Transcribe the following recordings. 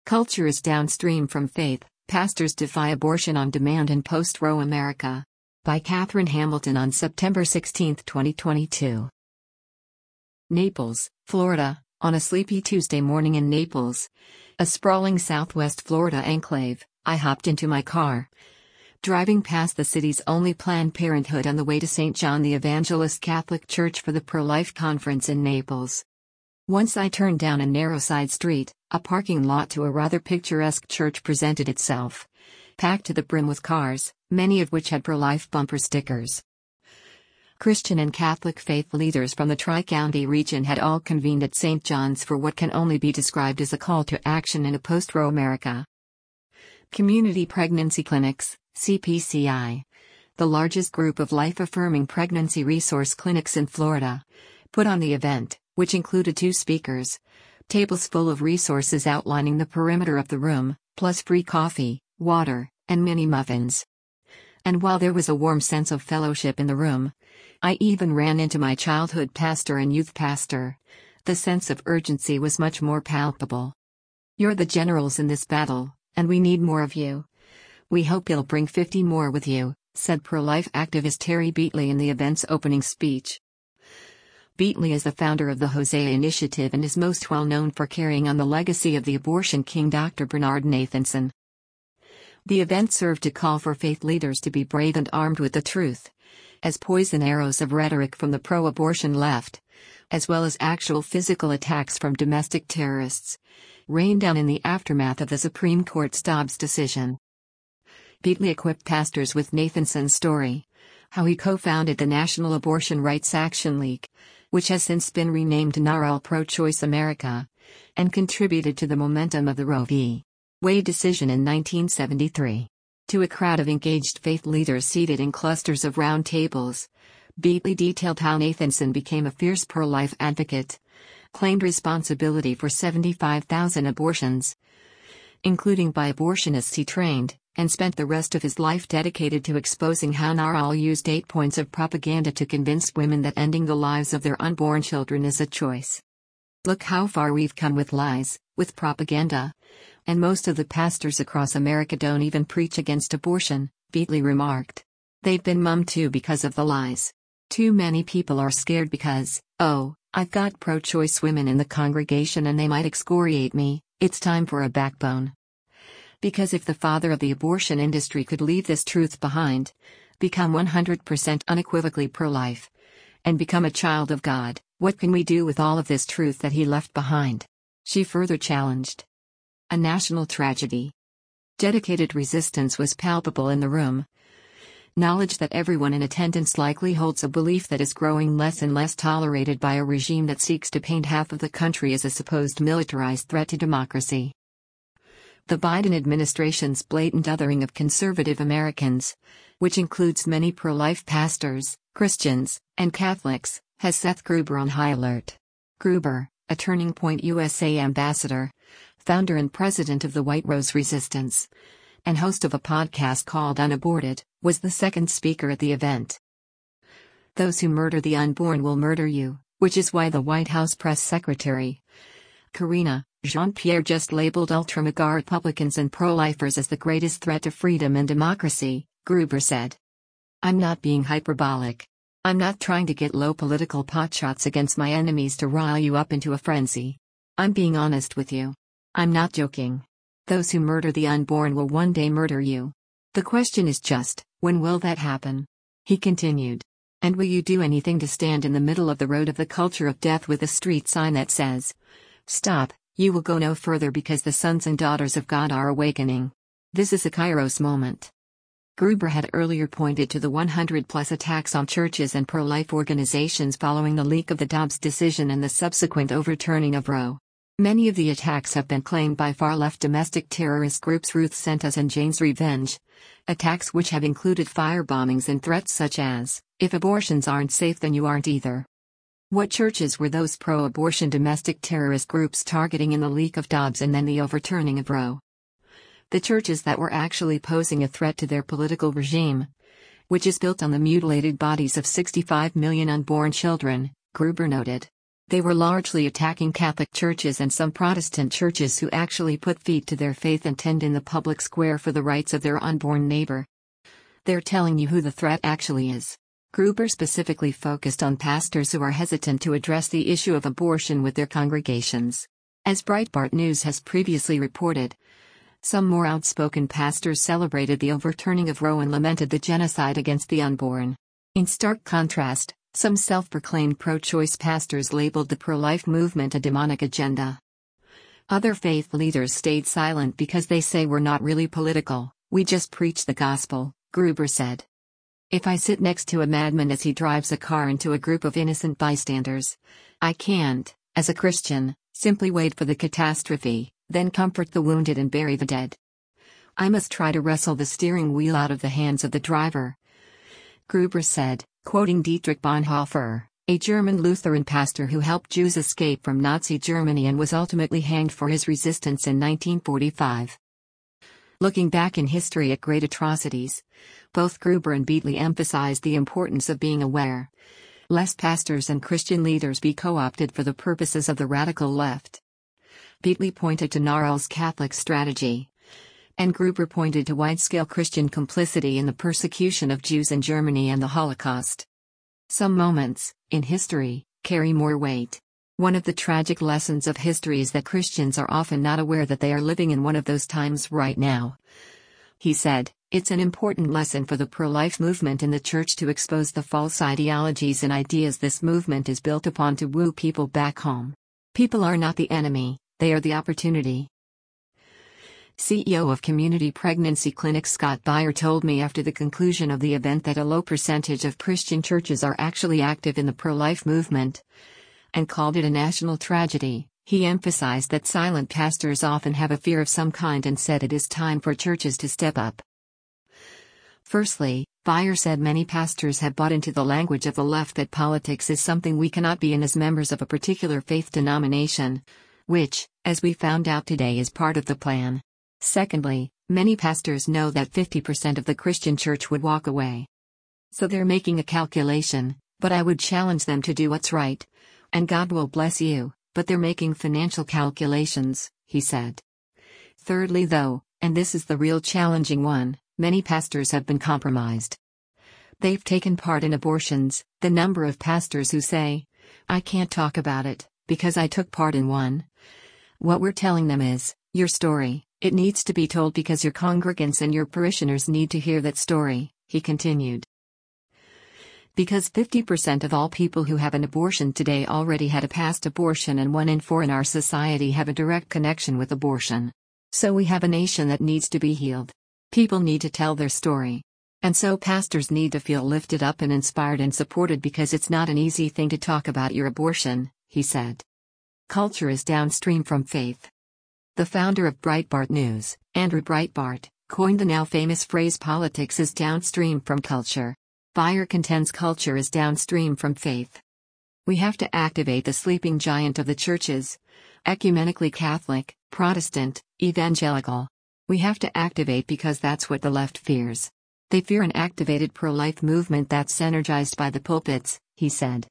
Culture is downstream from faith, pastors defy abortion on demand in post-Roe America. By Catherine Hamilton on September 16, 2022. Naples, Florida, on a sleepy Tuesday morning in Naples, a sprawling southwest Florida enclave, I hopped into my car. Driving past the city's only Planned Parenthood on the way to St. John the Evangelist Catholic Church for the Pro-Life Conference in Naples. Once I turned down a narrow side street, a parking lot to a rather picturesque church presented itself. Packed to the brim with cars, many of which had pro-life bumper stickers. Christian and Catholic faith leaders from the Tri-County region had all convened at St. John's for what can only be described as a call to action in a post-Roe America. Community Pregnancy Clinics, CPCI, the largest group of life-affirming pregnancy resource clinics in Florida, put on the event, which included 2 speakers, tables full of resources outlining the perimeter of the room, plus free coffee, water, and mini muffins. And while there was a warm sense of fellowship in the room, I even ran into my childhood pastor and youth pastor. The sense of urgency was much more palpable. "You're the generals in this battle, and we need more of you. We hope you'll bring 50 more with you," said pro-life activist Terry Beatley in the event's opening speech. Beatley is the founder of the Hosea Initiative and is most well known for carrying on the legacy of the abortion king Dr. Bernard Nathanson. The event served to call for faith leaders to be brave and armed with the truth, as poison arrows of rhetoric from the pro-abortion left, as well as actual physical attacks from domestic terrorists, rained down in the aftermath of the Supreme Court's Dobbs decision. Beatley equipped pastors with Nathanson's story, how he co-founded the National Abortion Rights Action League, which has since been renamed NARAL Pro-Choice America, and contributed to the momentum of the Roe v. Wade decision in 1973. To a crowd of engaged faith leaders seated in clusters of round tables, Beatley detailed how Nathanson became a fierce pro-life advocate, claimed responsibility for 75,000 abortions, including by abortionists he trained, and spent the rest of his life dedicated to exposing how NARAL used 8 points of propaganda to convince women that ending the lives of their unborn children is a choice. "Look how far we've come with lies, with propaganda. And most of the pastors across America don't even preach against abortion," Beatley remarked. "They've been mum too because of the lies. Too many people are scared because, oh, I've got pro-choice women in the congregation and they might excoriate me. It's time for a backbone. Because if the father of the abortion industry could leave this truth behind, become 100% unequivocally pro-life, and become a child of God, what can we do with all of this truth that he left behind?" She further challenged. A national tragedy. Dedicated resistance was palpable in the room. Knowledge that everyone in attendance likely holds a belief that is growing less and less tolerated by a regime that seeks to paint half of the country as a supposed militarized threat to democracy. The Biden administration's blatant othering of conservative Americans, which includes many pro-life pastors, Christians, and Catholics, has Seth Gruber on high alert. Gruber, a Turning Point USA ambassador, founder and president of the White Rose Resistance, and host of a podcast called Unaborted, was the second speaker at the event. "Those who murder the unborn will murder you," which is why the White House press secretary, Karine Jean-Pierre, just labeled ultra-MAGA Republicans and pro-lifers as the greatest threat to freedom and democracy, Gruber said. "I'm not being hyperbolic. I'm not trying to get low political potshots against my enemies to rile you up into a frenzy. I'm being honest with you. I'm not joking. Those who murder the unborn will one day murder you. The question is just, when will that happen?" He continued. "And will you do anything to stand in the middle of the road of the culture of death with a street sign that says, 'Stop, you will go no further because the sons and daughters of God are awakening'? This is a Kairos moment." Gruber had earlier pointed to the 100-plus attacks on churches and pro-life organizations following the leak of the Dobbs decision and the subsequent overturning of Roe. Many of the attacks have been claimed by far-left domestic terrorist groups Ruth Sent Us and Jane's Revenge, attacks which have included firebombings and threats such as, "If abortions aren't safe then you aren't either." What churches were those pro-abortion domestic terrorist groups targeting in the leak of Dobbs and then the overturning of Roe? The churches that were actually posing a threat to their political regime, which is built on the mutilated bodies of 65 million unborn children, Gruber noted. They were largely attacking Catholic churches and some Protestant churches who actually put feet to their faith and tend in the public square for the rights of their unborn neighbor. They're telling you who the threat actually is. Gruber specifically focused on pastors who are hesitant to address the issue of abortion with their congregations. As Breitbart News has previously reported, some more outspoken pastors celebrated the overturning of Roe and lamented the genocide against the unborn. In stark contrast, some self-proclaimed pro-choice pastors labeled the pro-life movement a demonic agenda. Other faith leaders stayed silent because they say we're not really political, we just preach the gospel, Gruber said. If I sit next to a madman as he drives a car into a group of innocent bystanders, I can't, as a Christian, simply wait for the catastrophe, then comfort the wounded and bury the dead. I must try to wrestle the steering wheel out of the hands of the driver, Gruber said, quoting Dietrich Bonhoeffer, a German Lutheran pastor who helped Jews escape from Nazi Germany and was ultimately hanged for his resistance in 1945. Looking back in history at great atrocities, both Gruber and Beatley emphasized the importance of being aware, lest pastors and Christian leaders be co-opted for the purposes of the radical left. Beatley pointed to Narwhal's Catholic strategy, and Gruber pointed to wide-scale Christian complicity in the persecution of Jews in Germany and the Holocaust. Some moments, in history, carry more weight. One of the tragic lessons of history is that Christians are often not aware that they are living in one of those times right now. He said, it's an important lesson for the pro-life movement in the church to expose the false ideologies and ideas this movement is built upon to woo people back home. People are not the enemy, they are the opportunity. CEO of Community Pregnancy Clinic Scott Beyer told me after the conclusion of the event that a low percentage of Christian churches are actually active in the pro-life movement, and called it a national tragedy. He emphasized that silent pastors often have a fear of some kind and said it is time for churches to step up. Firstly, Beyer said many pastors have bought into the language of the left that politics is something we cannot be in as members of a particular faith denomination, which, as we found out today, is part of the plan. Secondly, many pastors know that 50% of the Christian church would walk away. So they're making a calculation, but I would challenge them to do what's right, and God will bless you, but they're making financial calculations, he said. Thirdly, though, and this is the real challenging one, many pastors have been compromised. They've taken part in abortions. The number of pastors who say, I can't talk about it, because I took part in one. What we're telling them is, your story, it needs to be told because your congregants and your parishioners need to hear that story, he continued. Because 50% of all people who have an abortion today already had a past abortion, and 1 in 4 in our society have a direct connection with abortion. So we have a nation that needs to be healed. People need to tell their story. And so pastors need to feel lifted up and inspired and supported because it's not an easy thing to talk about your abortion, he said. Culture is downstream from faith. The founder of Breitbart News, Andrew Breitbart, coined the now famous phrase politics is downstream from culture. Beyer contends culture is downstream from faith. We have to activate the sleeping giant of the churches, ecumenically Catholic, Protestant, evangelical. We have to activate because that's what the left fears. They fear an activated pro-life movement that's energized by the pulpits, he said.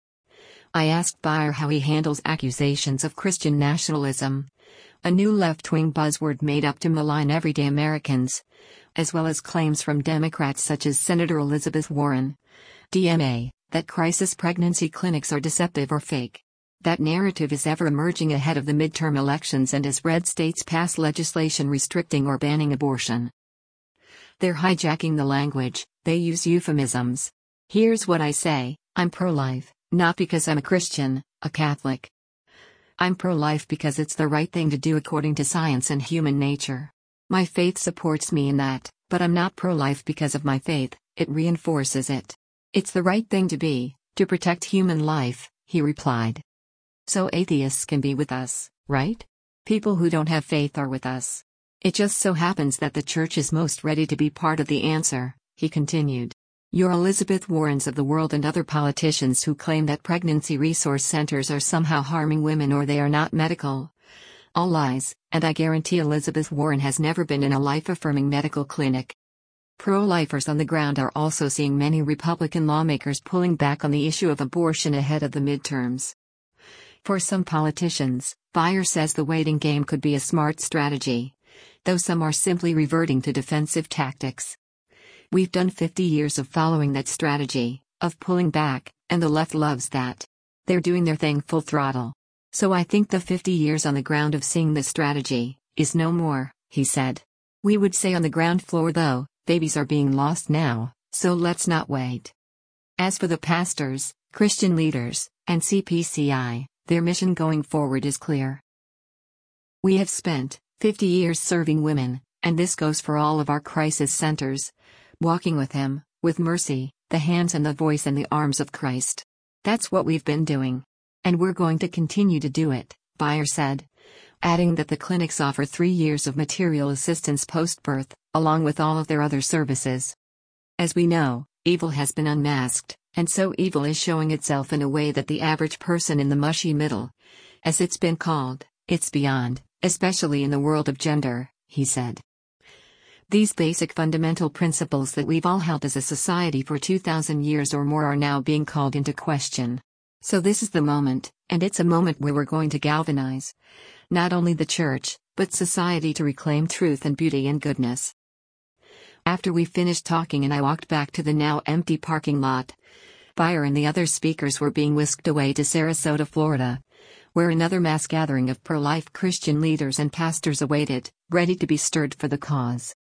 I asked Beyer how he handles accusations of Christian nationalism, a new left-wing buzzword made up to malign everyday Americans, as well as claims from Democrats such as Senator Elizabeth Warren, DMA, that crisis pregnancy clinics are deceptive or fake. That narrative is ever emerging ahead of the midterm elections and as red states pass legislation restricting or banning abortion. They're hijacking the language, they use euphemisms. Here's what I say, I'm pro-life, not because I'm a Christian, a Catholic. I'm pro-life because it's the right thing to do according to science and human nature. My faith supports me in that, but I'm not pro-life because of my faith, it reinforces it. It's the right thing to be, to protect human life, he replied. So atheists can be with us, right? People who don't have faith are with us. It just so happens that the church is most ready to be part of the answer, he continued. Your Elizabeth Warrens of the world and other politicians who claim that pregnancy resource centers are somehow harming women or they are not medical. All lies, and I guarantee Elizabeth Warren has never been in a life-affirming medical clinic. Pro-lifers on the ground are also seeing many Republican lawmakers pulling back on the issue of abortion ahead of the midterms. For some politicians, Beyer says the waiting game could be a smart strategy, though some are simply reverting to defensive tactics. We've done 50 years of following that strategy, of pulling back, and the left loves that. They're doing their thing full throttle. So I think the 50 years on the ground of seeing this strategy is no more, he said. We would say on the ground floor though, babies are being lost now, so let's not wait. As for the pastors, Christian leaders, and CPCI, their mission going forward is clear. We have spent 50 years serving women, and this goes for all of our crisis centers, walking with Him, with mercy, the hands and the voice and the arms of Christ. That's what we've been doing. And we're going to continue to do it, Beyer said, adding that the clinics offer 3 years of material assistance post-birth, along with all of their other services. As we know, evil has been unmasked, and so evil is showing itself in a way that the average person in the mushy middle, as it's been called, it's beyond, especially in the world of gender, he said. These basic fundamental principles that we've all held as a society for 2,000 years or more are now being called into question. So this is the moment, and it's a moment where we're going to galvanize, not only the church, but society to reclaim truth and beauty and goodness. After we finished talking and I walked back to the now empty parking lot, Beyer and the other speakers were being whisked away to Sarasota, Florida, where another mass gathering of pro-life Christian leaders and pastors awaited, ready to be stirred for the cause.